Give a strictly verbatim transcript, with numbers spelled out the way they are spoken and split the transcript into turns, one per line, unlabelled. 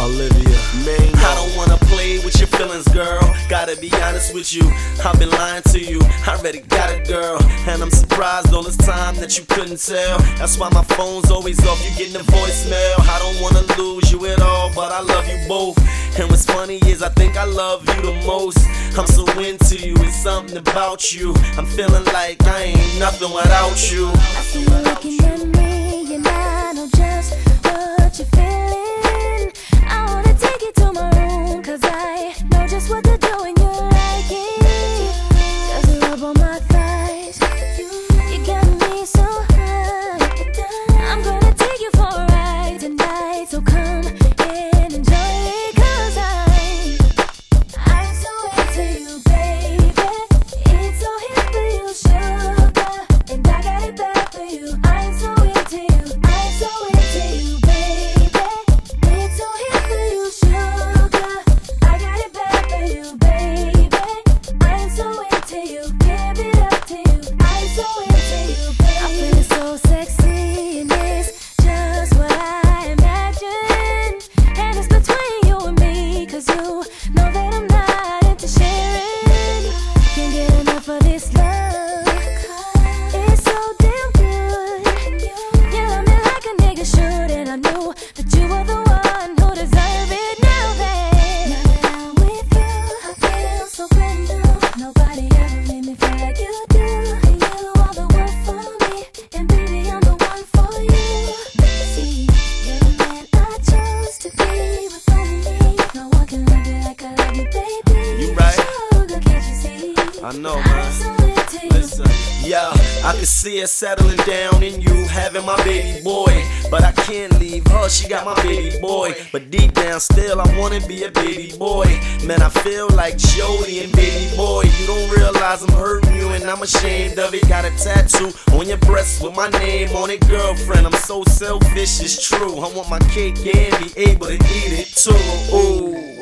Olivia Main.
I don't wanna play with your feelings, girl. Gotta be honest with you, I've been lying to you. I already got a girl, and I'm surprised all this time that you couldn't tell. That's why my phone's always off, you getting a voicemail. I don't wanna lose you at all, but I love you both. And what's funny is I think I love you the most. I'm so into you, it's something about you. I'm feeling like I ain't nothing without you.
I see you looking at me, and I know just what you're feeling. I wanna take you to my room, cause I know just what to do when you like it. Just rub on my thighs, you got me so high. I'm gonna take you for a ride tonight, so come and enjoy it, cause I, I'm so into you, baby. It's so hip for you, sugar, and I got it back for you. I'm so into you, I'm so into you, baby. It's so hip for you, sugar, I got it back for you, baby. I'm so into you, give it up to you. I'm so into you, baby. I feel so sexy, and it's just what I imagined. And it's between you and me, cause you know that I'm not into sharing. Can't get enough of this love, it's so damn good. You love me like a nigga should, and I knew that you were the one who deserved it. Now that, now that I'm with you, I feel so brand new. Nobody ever made me feel like you do. And you are the one for me, and baby I'm the one for you. See, you're the man I chose to be with only me. No one can love you like I love you, baby.
You right.
Sugar, can't you see?
I know,
I'm
man.
so into you.
Listen, yeah, I can see her settling down in you, having my baby boy. But I can't leave her, she got my baby boy. But deep down still, I wanna be a baby boy. Man, I feel like Jody and baby boy. You don't realize I'm hurting you, and I'm ashamed of it. Got a tattoo on your breast with my name on it, girlfriend. I'm so selfish, it's true. I want my cake and be able to eat it too. Ooh.